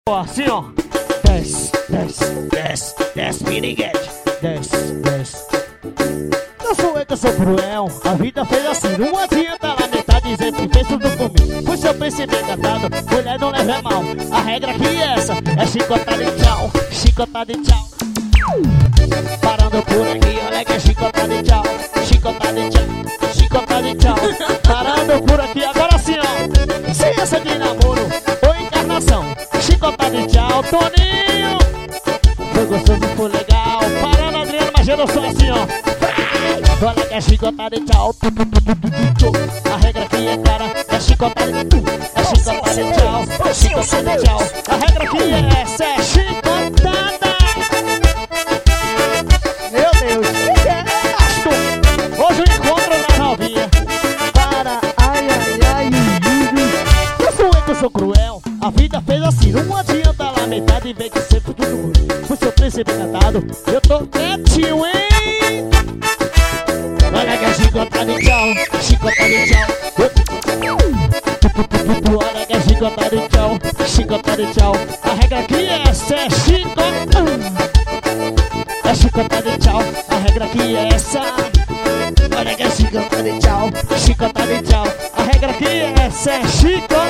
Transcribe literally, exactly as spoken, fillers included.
Assim ó, desce, desce, desce, desce, piriguete, desce, desce. Não sou eu que sou cruel, a vida fez assim. Não adianta lamentar, dizer que fez tudo por mim. Pois seu príncipe encantado, mulher não leva mal. A regra aqui é essa, é chicotada e tchau, chicotada e tchau. Parando por aqui, olha que é chicotada e tchau, chicotada e tchau, chicotada e tchau. Parando por aqui, agora sim ó, ciência de namoro ou encarnação. Chicotada e tchau, Toninho. Foi gostoso, foi legal. Parando, Adriano, mas eu não sou assim, ó. Olha que é chicotada e tchau. A regra aqui é clara, é chicotada e tu. É chicotada e tchau, é chicotada e tchau. A regra aqui é essa, é chicotada. Meu Deus, que é isto? Hoje o encontro na novinha. Para, ai, ai, ai, não sou eu que sou cruel. A vida fez assim, não adianta lamentar e ver que sempre tudo ruim. Por seu príncipe encantado, eu tô quietinho, hein? Olha que é chicotada e tchau, chicotada e tchau. Olha que é chicotada e tchau, chicotada e tchau. A regra aqui é essa, é chicotada. É chicotada e tchau, a regra aqui é essa. Olha que é chicotada e tchau, chicotada e tchau. A regra aqui é essa, é chicotada.